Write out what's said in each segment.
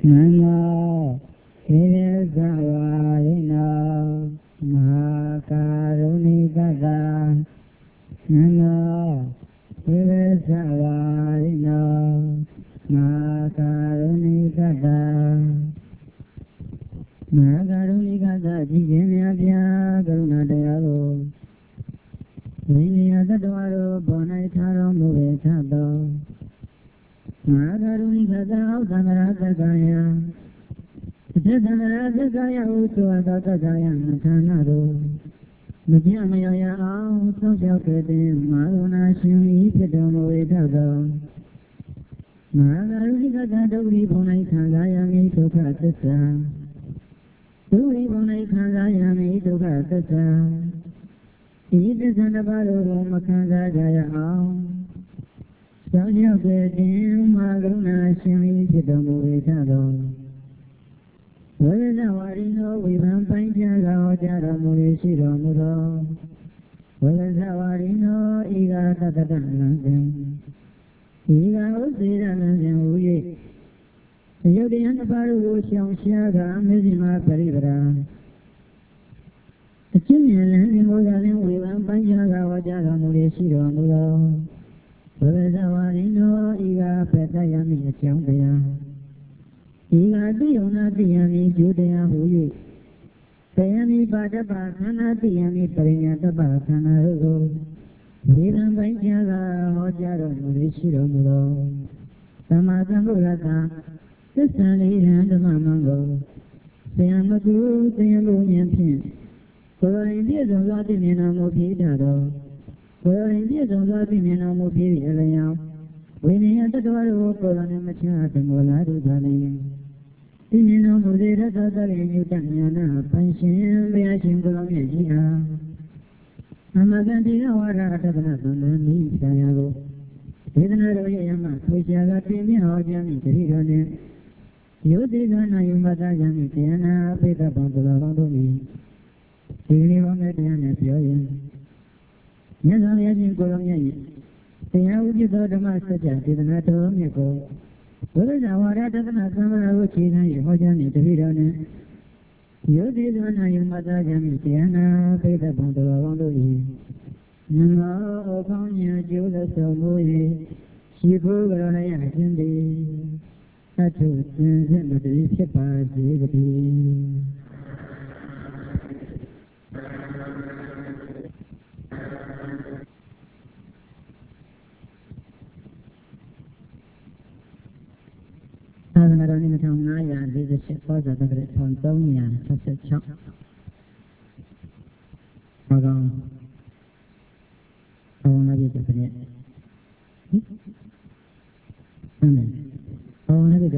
Namo Vivesavarino Mahakarunikata Namo Vivesavarino Mahakarunikata Mahakarunikata Jijimyabhya Karunadayaro Vinyatatwaro Bonaicharo Muvechato Mahakarunikata Uttamaratagaya Uttamaratagaya Uttuvatatagaya Nathanaro Mujyamayaya Sausyakriti Maruna Shimi Pitamu Vechato Mahakarunikata Dogri Bonaichagaya Mitokha Tassa Dogri Bonaichagaya Mitokha Tassa Idasandabaro Makandagaya Sausyakriti Maruna Shimi Pitamu Vechato Vadasavarino Vivampainchaga Ojara Murishiro Muro Vadasavarino Iga Tatatalansen Iga Usiransen Uye Yodianaparu Shaushaga Mizima Parivara Chimialan Mudalan Vivampainchaga Ojara Murishiro Muro Vadasavarino Iga Petayami Champaya Iga Diyona Diyami Judaya Huye Tayami Bhajapa Khana Diyami Parinyatapa Khana Rugo Viram Vaijyaga Hojaro Murishiro Muro Samadambulata Sasali Randama Mango Sayamatu Sayamu Nyampin Koro India Zongati Mina Mopi Dado Koro India Zongati Mina Mopi Elayam Vinayatadwaro Koro Namacha Tangola Rudhani Timino Mudira Tatari Yutanyana Panshin Vyashin Kulamyajiha Amagantina Vara Tatanatana Nisayago Vedana Yama Kujaga Timi Hojami Tirigane Yodigana Yumata Yami Tiana Peta Pantula Vandumi Tirivame Tiana Pyoyan Yazam Yajin Kulamyaji Tia Ujito Damasaja Tidanato Miko Vadasavarya Tatanatana Uchina Yojami Tirigane Yodigana Yumata Yami Tiana Peta Pantula Vandumi Namo Opanya Jula Samoye Shibu Garaya Hindi Atu Zinzimati Shipa Zigati Adhanarani Matamaya Leadership for the Great Pontonia Chapter Chop Magam Amen. Amen. Amen.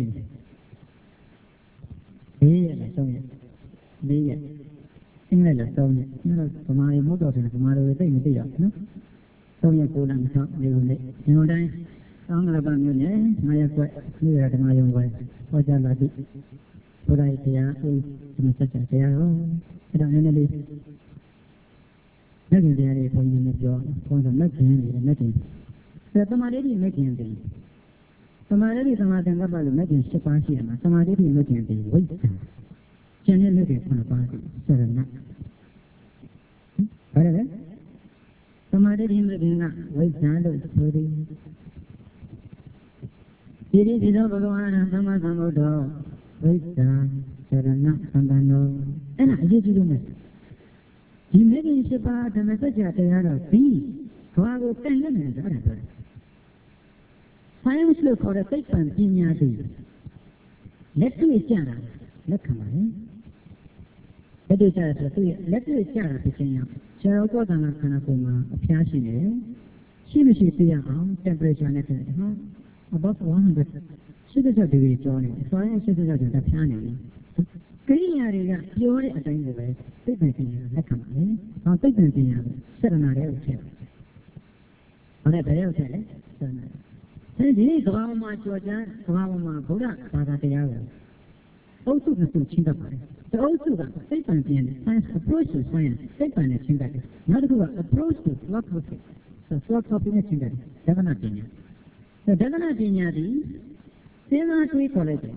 Legendary for you, for the making. The Tamaridi making thing. Tamaridi Samadhan about the making Shapashima, Tamaridi making thing, wait. Channel looking for a party, Sarana. Whatever. Tamaridi making up, wait, Sandal, Suri. It is over one, Samasamodo, wait, Sarana, Sandano, and I did you miss. He made in Shipa the message at the other sea. Kawago 10 minutes. Science look for a paper and Pinyati. Let's do it, Jana. Let come on. Let do it, Jana, Pichina. Shall go down a Kanakuma, a Piashine. She will see a temperature above 100. She does a degree joining. Science is a piano. Kiriya pure at the end of it, taking a company, not taking a serenade. On a very okay, serenade. Since he is Rama Georgia, Rama Buddha, Pagatiaga. Also, the two Chindapari. The also the paper science approach to science, paper and Chindaki. Not to approach to philosophy. So, philosophy in Chindaki, Devana Pinya. The Devana Pinya, they are not we college.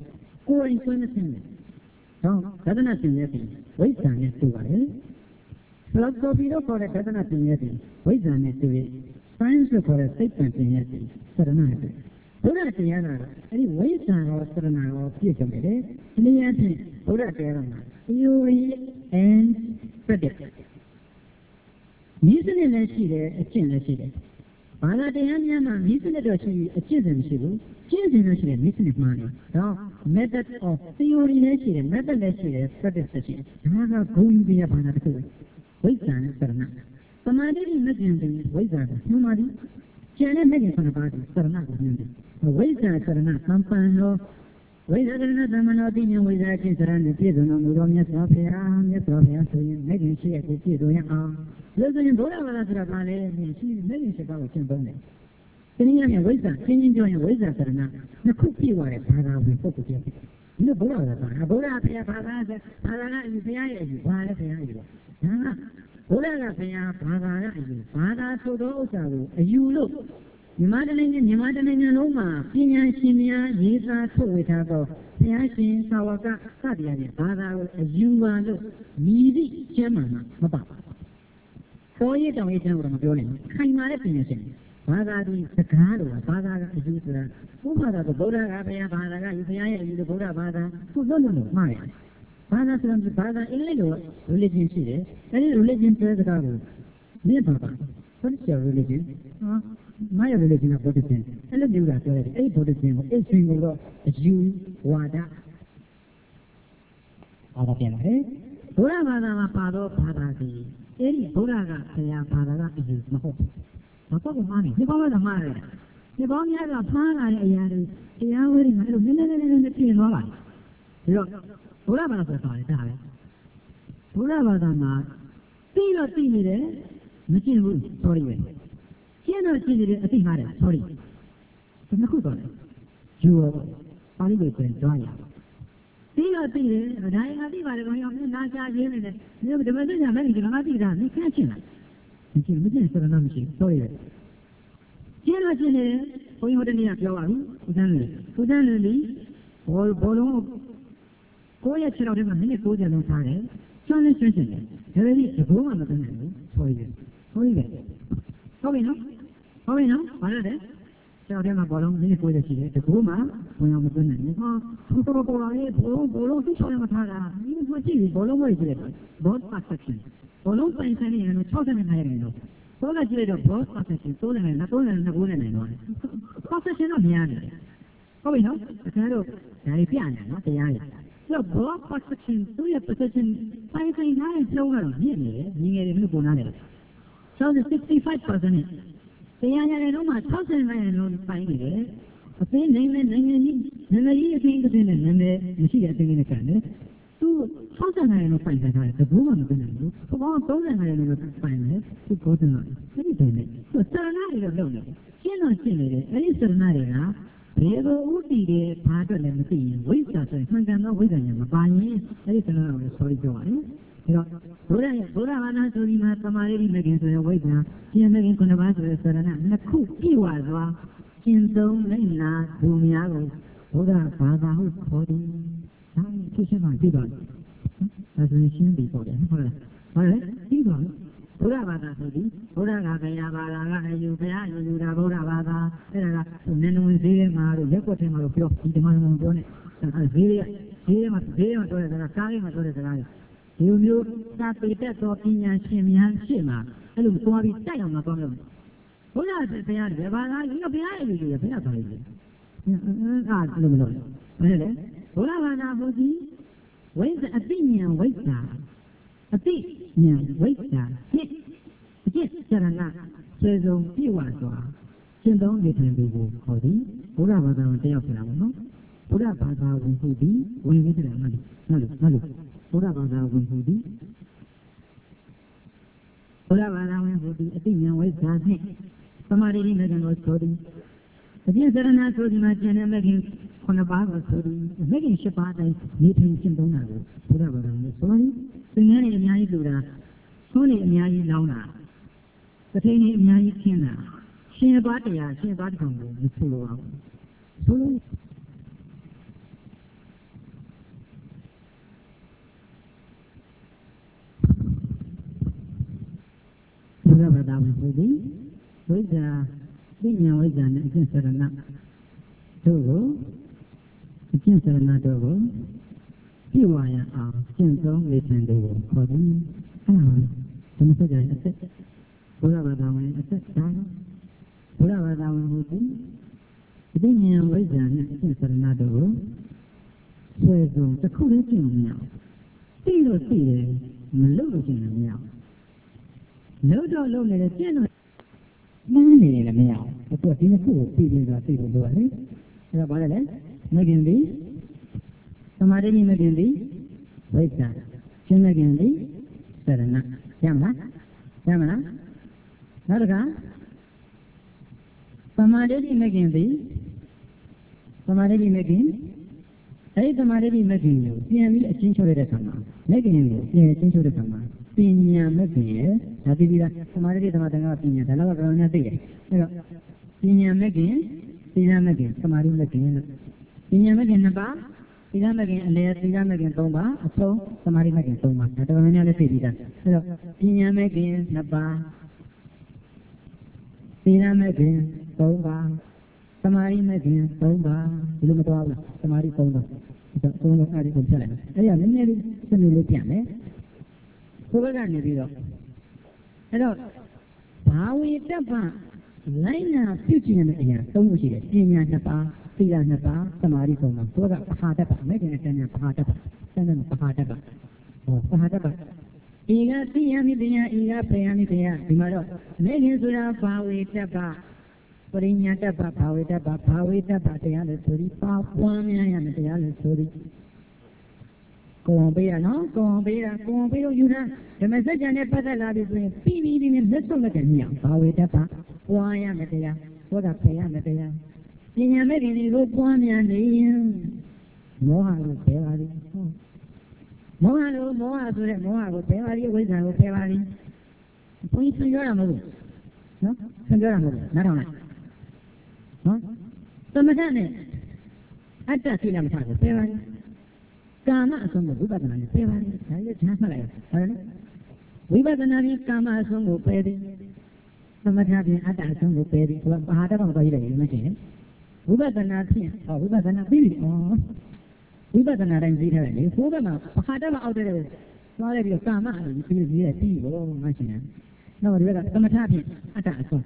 ကိုယ်ရင်ဆွဲမသိဘူးတော့ဒသနာပညာသည်ဝိဇ္ဇာနဲ့တူပါတယ်ဖီလောဆိုဖီလို့ခေါ်တဲ့ဒသနာပညာသည်ဝိဇ္ဇာနဲ့တူရဲ့ science လို့ခေါ်တဲ့စိတ်ပံပညာသည်စရဏနဲ့တူဘုရားတရားကအဲ့ဒီဝိဇ္ဇာရောစရဏရောပြည့်စုံတယ်ဒီနည်းအားဖြင့်ဘုရားတရားက theory and practice နည်းစနစ်လည်းရှိတယ်အကျင့်လည်းရှိတယ်ဘာသာတရားများမှာနည်းစနစ်တော့ရှိအကျင့်စင်မရှိဘူးကျင့်စဉ်လည်းရှိတယ်နည်းစနစ်မှာတော့ method of theory လည်းရှိတယ် method လည်းရှိတယ် practice လည်းရှိတယ်ဒါကဂုဏ်ယူပြဘာသာတစ်ခုပဲဝိဇ္ဇာနဲ့စရဏသမာဓိနဲ့မဂ္ဂင်ပြီးဝိဇ္ဇာကိုနှုံးပါသည်ကျန်တဲ့မဂ္ဂင်ခုနပါးကိုစရဏကိုနှုံးတယ်ဝိဇ္ဇာစရဏသံပန်တော်ဝိဇ္ဇာစရဏသမ္မနောတိဉ္ဝိဇ္ဇာချင်းစရဏနဲ့ပြည့်စုံတော်မူသောမြတ်စွာဘုရားဆိုရင်မဂ္ဂင်ရှိရကိုပြည့်စုံရအောင်လို့ဆိုရင်ဘုရားဘာသာဆိုတာကလည်းရှိမဂ္ဂင်ရှိပါကိုရှင်းသုံးတယ်ဒီနည်းနဲ့ဝိဇ္ဇာရှင်းရှင်းပြောရင်ဝိဇ္ဇာစရဏနှစ်ခုပြည့်သွားတဲ့ဘာသာဝင်ပုဂ္ဂိုလ်တွေဒီလိုဘုရားဘာသာဘုရားဘုရားဘာသာဆိုဘာသာကအယူဘုရားရဲ့အယူဘာလဲဘုရားအယူဒါကဘုရားကဘုရားဘာသာကအယူဘာသာဆိုသောဥစ္စာကိုအယူလို့မြန်မာတနိုင်ငံလုံးမှာပညာရှင်များရေးသားထုတ်ဝေထားသောဘုရားရှင်သာဝကစတရားနဲ့ဘာသာကိုအယူပါလို့မြည်သည့်ကျမ်းမှာမပါဘူး။ပေါ်ရတောင်ရေးချမ်းကိုတော့မပြောနိုင်ဘူး။ခိုင်မာတဲ့ပညာရှင်ဘာသာဒီစကားလို့ဘာသာကအယူဆိုတာဘုရားကဗုဒ္ဓကဘုရားဘာသာကယူဘုရားရဲ့အယူလို့ဗုဒ္ဓဘာသာသူ့လို့မှားရတယ်။ဘာသာဆိုတာဘာသာအင်္ဂလိပ်လို religion ရှိတယ်။အဲဒီ religion ပြောတဲ့စကားကိုမြင်ပါပါ။ What is your religion? My religion is Buddhism. အဲ့လိုမျိုးလာပြောတယ်အဲ့ Buddhism ကိုအဲ့ရှင်ကိုတော့အယူဝါဒဘာသာပြန်ပါတယ်ဘုရားဘာသာမှာပါတော့ဘာသာကြီးအဲ့ဒီဘုရားကဆရာဘာသာကအယူမဟုတ်ဘူးဘာတော့မှမနေဒီကောင်းတော့မှားတယ်ဒီကောင်းများကမှားလာတဲ့အရာတွေတရားဝဲတွေမှာအဲ့လိုနည်းနည်းပြင်သွားပါတယ်ပြီးတော့ဘုရားဘာသာဆိုတာလည်းဒါပဲဘုရားဘာသာမှာသိတော့သိနေတယ်မကျင့်ဘူး sorry ပဲကျင့်တော့ကျင့်နေတယ်အသိမှားတယ် sorry ဒီနှစ်ခုတော့လေယူရောပါဠိလိုပြန်ကြွားရသိတော့သိတယ်ဒါရင်ကသိပါတယ်ကောင်းအောင်နာချရင်းနေတယ်ဒီမှာသိကြမယ်ဒီမှာသိတာမခန့်ချင်လားမကျင့်စရဏမရှိ sorry ပဲကျင့်တော့ကျင့်နေတယ်ဘုန်းကြီးဟိုတနေ့ကပြောပါဘူးဦးစန်းလူလီဘောလုံးကိုယ့်ရဲ့ခြေတော်ထဲမှာမိနစ်60လုံးထားတယ်ကျွမ်းနေကျွမ်းကျင်တယ်ဒါပေမဲ့ဒီဘုံကမသိနိုင်ဘူး sorry ပဲဟုတ်ပြီနော်ဘာလဲကျောင်းထဲမှာဘောလုံးလေးကိုရရှိတယ်တကူမှဝင်အောင်မသွင်းနိုင်ဘူးဟာပေါ်လာရေးဘောလုံးသူ့ချောင်းမှာထားတာဒီမှာကြည့်ဘောလုံးဝယ်ကြည့်တယ် ball perception ဘောလုံးပိုင်ဆိုင်နေရင်60နဲ့ထားရတယ်လို့ဘောကကြည့်တော့ ball perception 30နဲ့29နဲ့9နဲ့နိုင်တော့ perception တော့များတယ်ဟုတ်ပြီနော်အခါတော့ဒါတွေပြနေနော်တရားရဆိုတော့ ball perception သူ့ရဲ့ perception ပိုင်ဆိုင်ထားတဲ့ကျောင်းကတော့မြင့်နေတယ်ညီငယ်တွေမျိုးပုံနာတယ်so 65% တရားရတယ်တော့မှ60%လုံးပိုင်းနေတယ်အသိနိုင်ငံကြီးအသိအသိနဲ့နာမည်မရှိတဲ့အသိနဲ့ကန်တယ်သူ60%လုံးပိုင်းထားတယ်ဘယ်မှမသိနိုင်ဘူးဘုရား30%လုံးပိုင်းတယ်သူကိုယ်တိုင်အဲ့ဒီတည်းနဲ့သူစရဏတွေတော့လုပ်နေတယ်ရှင်းတော့ရှင်းနေတယ်အဲ့ဒီစရဏတွေကဘယ်လိုဥတည်တယ်ဘာအတွက်လဲမသိရင်ဝိဇ္ဇာဆိုရင်မှန်ကန်သောဝိဇ္ဇာညာမပါရင်အဲ့ဒီစရဏကို sorry ပြောပါတယ်ဒါတော့ဘုရားဘာသာဆိုဒီမှာသမာဓိမဂ္ဂင်ဆိုတဲ့ဝိဇ္ဇာကျင့်မဂ္ဂင်9ပါးဆိုတဲ့စရဏနှစ်ခုပြည့်ဝစွာကျင့်သုံးနိုင်လာသူများကိုဘုရားဘာသာဟုခေါ်သည်။ဒါဖြစ်ရှင်းမှပြတော့ဒါဆိုရင်ရှင်းပြီပေါ့လေဟုတ်လား။ဟုတ်လေပြီးပါဘူး။ဘုရားဘာသာဆိုပြီးဘုရားကဘုရားဘာသာကအယူဘုရားယူတာဘုရားဘာသာအဲ့ဒါကနည်းနည်းဈေးထဲမှာလို့ရက်ွက်ထဲမှာလို့ပြောဒီဓမ္မတော်ပြောနေဈေးထဲမှာပြောတဲ့စကားကားထဲမှာပြောတဲ့စကားဒီမျိုးသာပေတတ်သောပညာရှင်များရှေ့မှာအဲ့လိုသွားပြီးတိုက်အောင်မသွားလို့ဘုရားတရားတွေဘာသာကြီးဘုရားရဲ့လူတွေဘုရားပါလိမ့်မယ်အဲ့လိုမလုပ်ဘူးဘယ်လဲဘုရားဘာသာဘုရားဝိဇ္ဇအသိဉာဏ်ဝိဇ္ဇာအသိဉာဏ်ဝိဇ္ဇာဖြင့်အကျင့်စရဏဆွေဆုံးပြည့်ဝစွာရှင်းသုံးနေထိုင်သူကိုခေါ်သည်ဘုရားဘာသာဝင်တယောက်ဖြစ်လာပါနော်ဘုရားဘာသာဝင်ဟုတ်သည်ဝင်ပြီးတယ်မှတ်လို့ဘုရားဘာသာဝင်ဟုတ်သည်ဘုရားဘာသာဝင်ဟုတ်သည်အသိဉာဏ်ဝိဇ္ဇာဖြင့်သမာဓိနဲ့ဉာဏ်ကိုဆိုသည်အကျင့်စရဏဆိုဒီမှာကျင့်တဲ့မဂ္ဂင်9ပါးကိုဆိုသည်မဂ္ဂင်10ပါးတိုင်းနေထိုင်ရှင်းသုံးတာကိုဘုရားဘာသာဝင်ဆိုသည်သင်္ကန်းတွေအများကြီးလူတာသွန်းတွေအများကြီးလောင်းတာသတိတွေအများကြီးခင်းတာရှင်ပါတရားရှင်ပါတကောင်ကိုမဆိုလိုအောင်ဆိုလို့ရဘာသာဝင်ဆိုသည်ဝိဇ္ဇာသိဉာဏ်ဝိဇ္ဇာနဲ့အကျင့်စရဏတို့ကိုအကျင့်စရဏတို့ကိုပြည့်ဝရအောင်ကျင့်သုံးနေထိုင်တယ်ခေါ်တယ်အဲ့ဒါဓမ္မစကြာအသက်ဘုရားဘာသာဝင်အသက်ဒါဘုရားဘာသာဝင်ဟုတ်သည်သိဉာဏ်ဝိဇ္ဇာနဲ့အကျင့်စရဏတို့ကိုဆွဲစုံတစ်ခုလေးကျင့်မရအောင်သိလို့သိတယ်မလုပ်လို့ကျင့်မရအောင်လို့တော့လုပ်နေတယ်ကျင့်တော့မှန်းနေတယ်လည်းမရအောင်အခုဒီနှစ်ခုကိုပြီးပြီးတော့သိဖို့လိုရတယ်အဲ့ဒါဘာလဲမဂ္ဂင်သည်သမာဓိမဂ္ဂင်သည်ဝိဇ္ဇာရှင်းမဂ္ဂင်သည်စရဏရမလားနောက်တစ်ခါသမာဓိမဂ္ဂင်သည်သမာဓိမဂ္ဂင်အဲ့ဒီသမာဓိမဂ္ဂင်ကိုပြန်ပြီးအချင်းချုပ်ရတဲ့အခါမှာမဂ္ဂင်ကိုပြန်အချင်းချုပ်တဲ့အခါမှာပညာမဂ္ဂင်ရဲ့ဒါသိပြီးသားသမာဓိသမထကပညာဒါတော့တော်တော်များသိတယ်အဲ့တော့ပညာမဂ္ဂင်သီလမဂ္ဂင်သမာဓိမဂ္ဂင်လို့ပညာမဂ္ဂင်2ပါးသီလမဂ္ဂင်အလယ်သီလမဂ္ဂင်3ပါးအဆုံးသမာဓိမဂ္ဂင်3ပါးဒါတော်တော်များလည်းသိပြီးသားအဲ့တော့ပညာမဂ္ဂင်2ပါးသီလမဂ္ဂင်3ပါးသမာဓိမဂ္ဂင်3ပါးဒီလိုမတော်ဘူးလားသမာဓိ3ပါးဒါ3လုံးအဲ့ဒီကိုဖြတ်လိုက်အဲ့ဒါနည်းနည်းလေးစနစ်လေးပြန်မယ်ကိုယ်ဘက်ကနေပြီးတော့အဲ့တော့ဘာဝေတ္တပလိုင်းနာပြုကျင်တဲ့အရာ3ခုရှိတယ်ပညာ2ပါးသီလ2ပါးသမာဓိ3ပါးကိုယ်ကပဟာတ္တပမဲ့တဲ့တဏ္ဍပဟာတ္တပတဏ္ဍပဟာတ္တပပဟာတ္တပဤကသိယမိတရားဤကဖယမိတရားဒီမှာတော့မဲ့ခင်ဆိုတာဘာဝေတ္တပပရိညာတ္တပဘာဝေတ္တပဘာဝေတ္တပတရားလို့ဆိုပြီးပါပွားများရမယ်တရားလို့ဆိုပြီးကိုယ်ပေးရနော်ကိုယ်ပေးလို့ယူတာဓမ္မစကြာနဲ့ပတ်သက်လာပြီဆိုရင်ပြီးလက်ဆုံးလက်ကနေအောင်ဘာဝေတ္တပပွားရမယ်တရားဘောဓဖယ်ရမယ်တရားပညာမဲ့ခင်ဒီလိုပွားများနေရင်မောဟကိုဖယ်ပါလိမ့်မောဟဆိုတဲ့မောဟကိုဖယ်ပါလိမ့်ဝိဇ္ဇာကိုဖယ်ပါလိမ့်ဘုန်းကြီးဆွေးပြောတာမဟုတ်ဘူးနော်ဆွေးပြောတာမဟုတ်ဘူးနားထောင်လိုက်နော်သမထနဲ့အတ္တသိလားမထားဘူးဖယ်ပါလိမ့်ကာမအဆုံးကိုဝိပဿနာနဲ့ပယ်ပါတယ်ဒါလည်းကြားမှတ်လိုက်ရဟုတ်တယ်ဝိပဿနာဖြင့်ကာမအဆုံးကိုပယ်သည်သမထဖြင့်အတ္တအဆုံးကိုပယ်သည်ဘာဟာတ္တကောင်တော်ကြီးလည်းမရှိရင်ဝိပဿနာဖြင့်ဝိပဿနာပြီးပြီဝိပဿနာတိုင်းသိထားတယ်လေဘိုးကမှဘာဟာတ္တမအောက်တဲ့သွားလိုက်ပြီးကာမအပြီးပြီးတဲ့ပြီးဘောမရှိရင်တော့ဒီကသမထဖြင့်အတ္တအဆုံး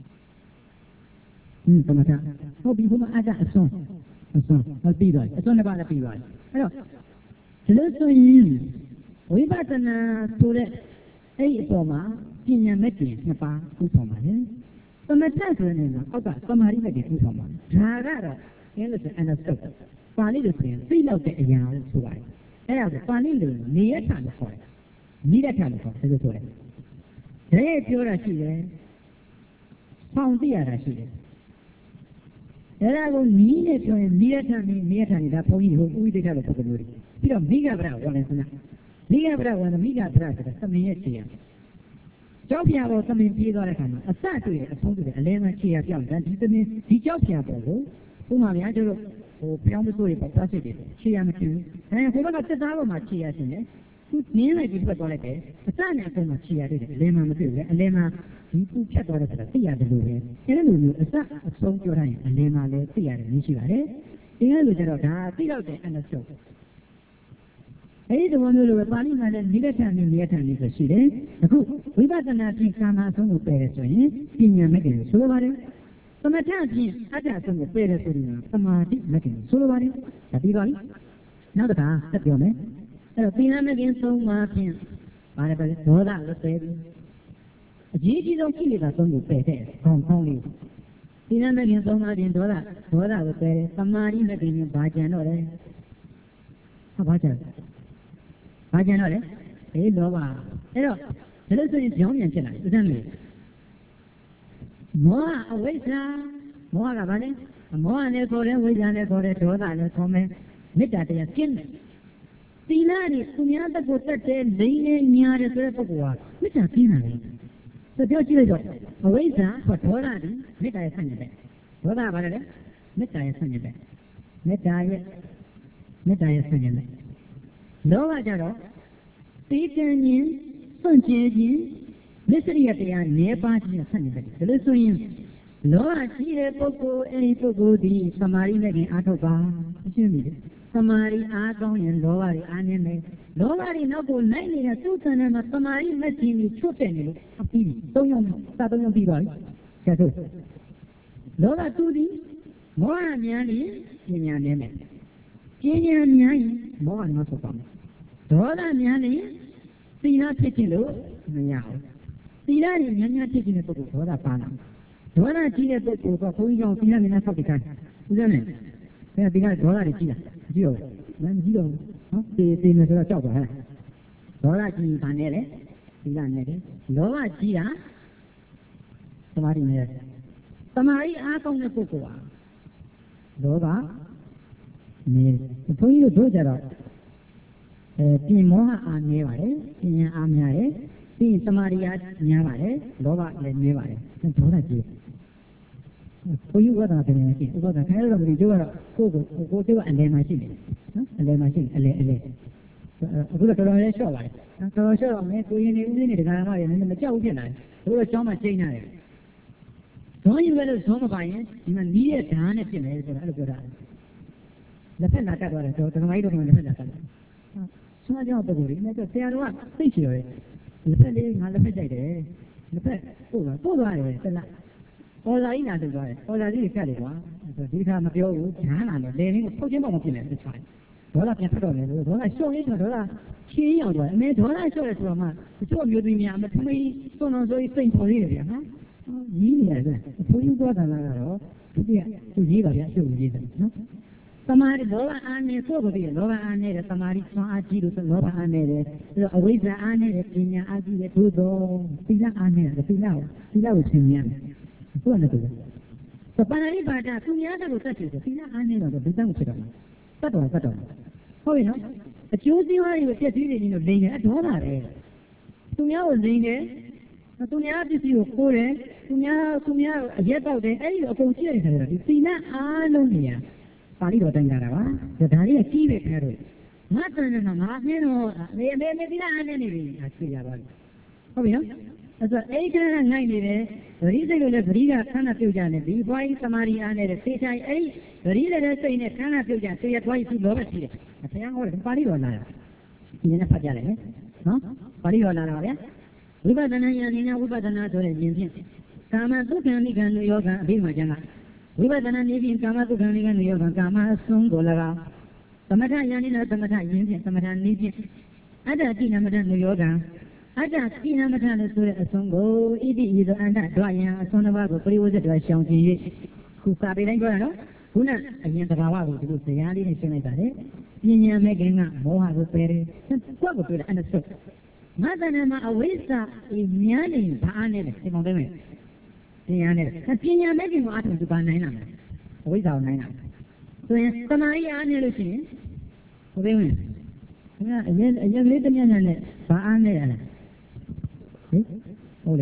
သမထဟုတ်ပြီဘုမအတ္တအဆုံးဟုတ်ပြီးတော့အဆုံးတစ်ပါးလည်းပြီးသွားတယ်အဲ့တော့ဒီလိုဆိုရင်ဝိပဿနာဆိုတဲ့အဲ့ဒီအပေါ်မှာပညာမဲ့ကျင်2ပါးဥဆောင်ပါလေသမထဆိုရင်တော့အောက်ကသမာဓိမဲ့ကျင်ဥဆောင်ပါဒါကတော့အင်းလို့ဆိုအနစတ်ပါဠိလိုဆိုရင်သိလောက်တဲ့အရာလို့ဆိုပါတယ်အဲ့ဒါကပါဠိလိုနေရထလို့ခေါ်တယ်နိရထလို့ခေါ်တယ်ဆိုတယ်ဒါရဲ့ပြောတာရှိတယ်ဖောင်သိရတာရှိတယ်အဲ့ဒါကိုနီးနဲ့ပြောရင်နိရထနီဒါဘုန်းကြီးဟိုဥိဒိဋ္ဌလို့ပြောတယ်လို့ပြီးတော့မိဂဗရဝင်တယ်ဆိုတာမိဂဗရဝင်တယ်မိဂဗရဆိုတာသမင်ရဲ့ခြေရကြောက်ဖြာပေါ်သမင်ပြေးသွားတဲ့ခါမှာအစတွေ့တယ်အဆုံးတွေ့တယ်အလဲမှခြေရပြောင်းတယ်ဒီသမင်ဒီကြောက်ဖြာပေါ်ကိုဥမာများကျတော့ဟိုပြောင်းမစိုးရပေါ့သွားစစ်တယ်ခြေရမဖြစ်ဘူးဟိုဘက်ကတက်သားပေါ်မှာခြေရရှင်တယ်သူနင်းလိုက်ပြီးထွက်သွားလိုက်တယ်အစနဲ့အဆုံးမှာခြေရတွေ့တယ်အလဲမှမတွေ့ဘူးလေအလဲမှဒီသူဖြတ်သွားတဲ့ဆိုတာသိရတယ်လို့ပဲအဲ့လိုမျိုးအစအဆုံးပြောတိုင်းအလဲမှလည်းသိရတယ်မရှိပါနဲ့ဒီလိုကျတော့ဒါသိတော့တဲ့အနစုအဲ့ဒီသဘောမျိုးလိုပဲပါဠိမှာလည်းနိရထန်နဲ့နိရထန်လေးဆိုရှိတယ်အခုဝိပဿနာဖြင့်ကာမအဆုံးကိုပယ်တယ်ဆိုရင်ပညာမဲ့တယ်ဆိုလိုပါတယ်သမထဖြင့်အတ္တအဆုံးကိုပယ်တယ်ဆိုရင်သမာဓိမဲ့တယ်ဆိုလိုပါတယ်ဒါပြီးပါပြီနောက်တစ်ခါဆက်ပြောမယ်အဲ့တော့သီလမဲ့ခင်ဆုံးမှာဖြင့်ဘာလဲပဲဒေါသလို့ဆိုပြီးအကြီးကြီးဆုံးကိလေသာဆုံးကိုပယ်တဲ့ခေါင်းလေးသီလမဲ့ခင်ဆုံးမှာဖြင့်ဒေါသကိုပယ်တယ်သမာဓိမဲ့ခင်ဘာကြံတော့လဲဘာကြံတော့လေအေးလောဘအဲ့တော့ဒါလို့ဆိုရင်ကြောင်းပြန်ဖြစ်လာတယ်ဥဒ္ဒံလေးမောဟအဝိဇ္ဇာမောဟကဘာလဲမောဟနဲ့ခေါ်တယ်ဝိဇ္ဇာနဲ့ခေါ်တယ်ဒေါသနဲ့ခေါ်မယ်မေတ္တာတရားကျင့်တယ်သီလနဲ့သူများတက်ကိုတက်တယ်လိမ့်နေညာတယ်ဆိုတဲ့ပုဂ္ဂိုလ်ကမေတ္တာကျင့်တာလေဆိုပြောကြည့်လိုက်တော့အဝိဇ္ဇာကဒေါသဒီမေတ္တာရဲ့ဆန့်ကျင်ဘက်ဒေါသကဘာလဲမေတ္တာရဲ့ဆန့်ကျင်ဘက်မေတ္တာရဲ့ဆန့်ကျင်ဘက်လောဘကြတော့သိတန်ခြင်းစွန့်ကြဲခြင်း Mystery at the nearby Sunday. The swing. Lord, see the Poco, any Poco, the Samari making Atoba. Samari, Aton, and Lowari, Anime. Lowari, no good, 90 and 2 ton and a Samari machine, Chutan, a pea, so young, Saturn people. Lola to the more Miani, in your name. Kenya Miani, more not so common. Lola Miani, see not taking low, meow. See that in Yanya taking a book for that panel. Dora Tia book for who you don't see in a public time. Isn't it? They have begun Dora Tia. Zero. Then zero. The Mr. Chopper. Dora Tia Panere, Silanere, Lola Tia, somebody there. Samari Akon the Pocoa. Loga, Toyo Dojara, Timoha and Nevare, Tina Amare, Tin Samaria Navare, Loga and Nevare, and Toraji. For you, what are the machine? Because the hell of the door, go to and then machine. And then machine, a good show. And so I show me to in the Gamma and the Chokin. Who was so much saying. So you will some by it, you need a tan if you made it. The pen like that, so the right of the pen. So I don't believe that they are one. Thank you. The pen is not a pet. The pet, all I know is all I really carry one. So these are the old Hannah, they're Pokemon in the time. All I can put on it, all I saw it, all I see on it, made all I saw it from her. The two of you doing me, I'm a three, so no, so it's thing for you, huh? Yes, for you got another, to give a show Jesus. Somebody, Lola Anne, so be Lola Anne, somebody, Aji, Lola Anne, always the Anne, Pina, Aji, the Tudo, Pina Anne, the Pina was in so, Panari Bata, two years ago, such as the Pina Anne of the Bidan Chidon. That was that one. Oh, you know, a Tuesday one, you were just reading in the at Hola. သူများကိုလိန်တယ်သူများပစ္စည်းကိုခိုးတယ်သူများရက်တောက်တယ်အဲ့ဒီတော့အကုန်ကြည့်လိုက်တယ်ဒီသီလအားလုံးနေရပါဠိတော်တိုင်းကြတာပါဒါလေးကကြီးပဲခင်ဗျားတို့ငါတန်တယ်ငါမင်းတော့မေသီလအားနဲ့နေပြီသိကြပါပြီဟုတ်ပြီနော်အဲ့ဆိုအဲ့ဒီကနိုင်နေတယ်ဗတိစိတ်လို့လည်းဗတိကခန္ဓာပြုတ်ကြတယ်ဒီဘွားကြီးသမာဓိအားနဲ့သေချာအဲ့ဒီဗတိလည်းစိတ်နဲ့ခန္ဓာပြုတ်ကြသေရဘွားကြီးသူ့လောဘရှိတယ်ဘုရားဟောတယ်ပါဠိတော်လာတာဒီနေ့ဖတ်ကြတယ်နော်ပါဠိတော်လာတာပါဗျာဝိပဿနာဉာဏ်နဲ့ဝိပဿနာဆိုတဲ့ဉာဏ်ဖြင့်ကာမသုခံနိကံနုယောဂံအဘိဓမ္မာကျမ်းကဝိပဿနာနည်းဖြင့်ကာမသုခံနိကံနုယောဂံကာမအစွန်းကို၎င်းသမထဉာဏ်နဲ့သမထဉာဏ်ဖြင့်သမထနည်းဖြင့်အတ္တတိနမထနုယောဂံအတ္တတိနမထလို့ဆိုတဲ့အစွန်းကိုဣတိဤသို့အန္တဒွါယံအစွန်းတစ်ပါးကိုပရိဝဇ္ဇတွာရှောင်ကျင်၍ခုစာပေတိုင်းပြောတာနော်ခုနအရင်သဘာဝကိုဒီလိုဇာတ်လေးနဲ့ရှင်းလိုက်ပါတယ်ပညာမဲ့ခင်ကမောဟကိုပယ်တယ်ကိုယ့်ကိုတွေ့တယ်အဲ့ဒါဆိုငါတဏ္ဍာမှာအဝိဇ္ဇာများနေဘာအားနဲ့လဲဒီမောင်တိုင်းပညာနဲ့ပညာမဲ့ခင်ကိုအားထုတ်သူပါနိုင်လားအဝိဇ္ဇာကိုနိုင်လားဆိုရင်သမာဓိအားနဲ့လို့ရှိရင်ဟုတ်တယ်မလားအရင်လေးတမျက်နှာနဲ့ဘာအားနဲ့ရလဲဟုတ်လေ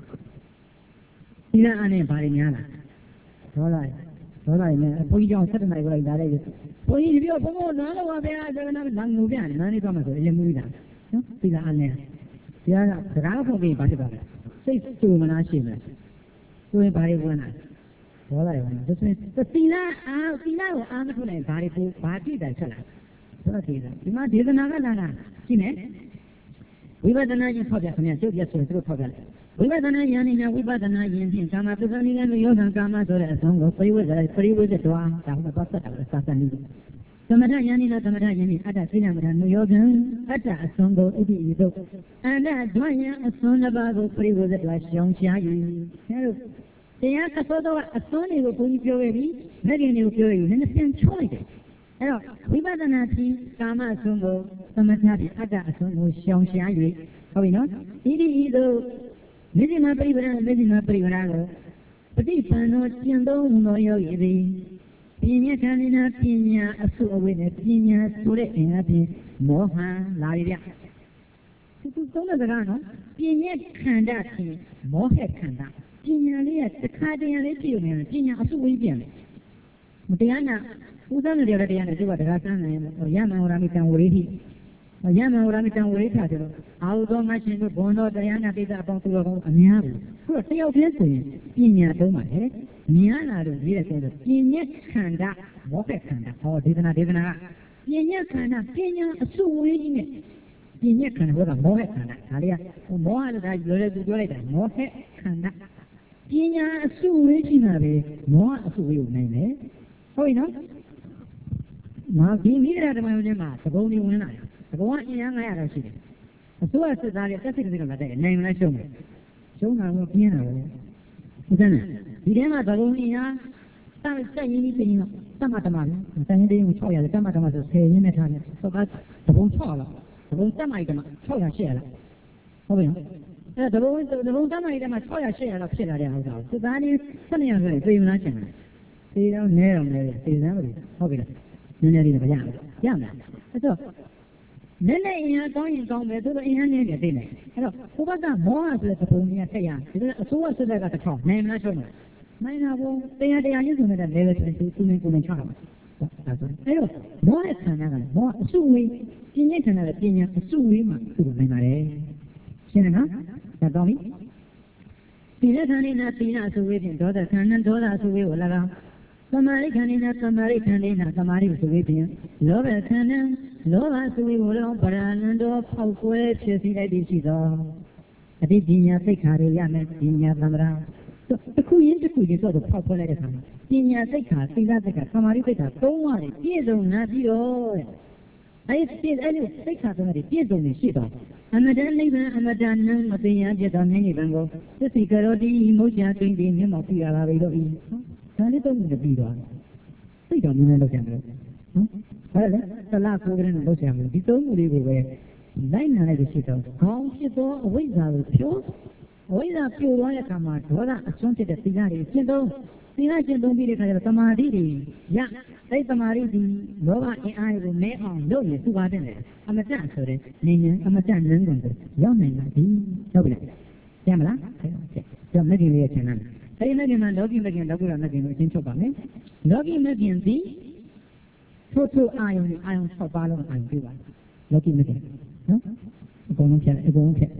ဒီလားအားနဲ့ဘာတွေများလားဒေါသနဲ့ဘုန်းကြီးကြောင့်7နိုင်ကိုလိုက်လာတဲ့ဘုန်းကြီးပြောဘုန်းနားလို့ပါဗျာဆိုတော့နားငူပြတယ်နားနေတော့မှဆိုအရင်မူးတာနော်ဒီလားအားနဲ့ဒီကစကားဖို့ပြီးဘာဖြစ်ပါလဲစိတ်တူမလားရှိမလားဆိုရင်ဘာတွေဝင်လာဒေါသတွေဝင်လာဒါဆိုရင်သီလကိုအားမထုတ်နိုင်ဘာတွေဘာကြည့်တယ်ဆက်လာဆိုတော့ဒီမှာဒေသနာကလာတာရှိနေဝိပဿနာရင်ဖောက်ပြခင်ဗျာကျုပ်ပြဆိုသူတို့ဖောက်ပြတယ်ဝိပဿနာဉာဏ်နဲ့ဝိပဿနာဉာဏ်ဖြင့်ကာမသုခနိကံယောဂံကာမဆိုတဲ့အဆုံးကိုပရိဝေဇ္ဇတွာဒါမှသွားဆက်တာပဲစာစံနည်းသမထဉာဏ်နဲ့သမထဉာဏ်ဖြင့်အတ္တသိဏမထနုယောဂံအတ္တအဆုံးကိုဣတိဤသို့အန္တဒွါယံအဆုံးတစ်ပါးကိုပရိဝေဇ္ဇတွာရှောင်ရှား၍အဲလိုတရားကသောတော့အဆုံးတွေကိုဘုန်းကြီးပြောခဲ့ပြီးမဲ့ခင်တွေကိုပြောခဲ့ပြီးနည်းနည်းပြန်ချောလိုက်တယ်အဲ့တော့ဝိပဿနာဖြင့်ကာမအဆုံးကိုသမထဖြင့်အတ္တအဆုံးကိုရှောင်ရှား၍ဟုတ်ပြီနော်ဣတိဤသို့မေဇိမပရိပဒကိုပฏิပန်သောကျင့်သုံးသောယောဂီသည်ပညာခန္ဓာပညာအစုအဝေးနဲ့ပညာဆိုတဲ့အင်အားဖြင့်မောဟလာရပြသူသုံးတဲ့စကားနော်ပညာခန္ဓာဖြင့်မောဟခန္ဓာပညာလေးကတစ်ခါတည်းလေးပြည့်နေတယ်ပညာအစုဝေးပြန်တယ်မတရားနာဥဒ္ဒနာတွေတရားနဲ့သူကတရားစမ်းနိုင်ရမှန်ဟောရာမိတံဝရိတိ Yama or Amitan will eat it. Although much in the Bono, Diana did about to go a meal. For 3 of them, Pinya Doma, Niana, the vehicle, Pinya Kanda, Walker Kanda, or Divina Divina. Pinya Kanda, Pinya, so winning it. Pinya Kanda, what a Mohe Kanda, Alia, more than I do it, Mohe Kanda. Pinya, so winning, more so you name it. Oh, you know? Now, give me that my name, the only one I. The one young I had seen. So I said, I just think of a name like show me. Show my own piano. Then, the game at the Lumina, some saying anything, some at the man, saying we told you the Tamata was saying in the time, so that's the whole taller. The whole time I come, Toya share. Oh, the whole time I come, Toya share of share out. So that is something I'm very national. See, don't know, see, nobody. Okay. You nearly never young. That's all. Then I going to the Indian dinner. Hello, who was that more as a pony? So was the top, name national. Mine are they are using it and they were to make women charm. Hello, more as another, more sui, in another opinion, sui, to the memory. Shinana, that don't me. Tina, Tina, so waiting, daughter, and daughter, so we will allow. Somebody can in a somebody can in a somebody was weeping. Love a cannon, love us we will on Parando, halfway, chasing a disease. A Dinia Sekari Yamet, Dinia Zamra. The Queen, the Queen is of the popular. Dinia Seka, Sika, somebody Seka, don't worry, Piezo, Nadio. I said, I will take out already, Piezo, Shito. And Madame Levan, and Madame Matia, Jetan, many Bango, the Sikaro, the emotion, the name of the Arabic. I don't be one. We don't know the camera. The last program of the camera, we don't really wear 900 sheets. How she saw without pure? Without pure wire come out, what I wanted the Pinari, Chinto, Pinari don't be the kind of Tamari. Yeah, they Tamari, Nova and I will make on those who are in it. I'm a dancer, meaning I'm a dancer, young man, nobody. Yamala, you're making me a channel. I imagine my logging again, in Chopin. Logging again, the total iron for Ballon and Viva. Logging again. No? Don't care.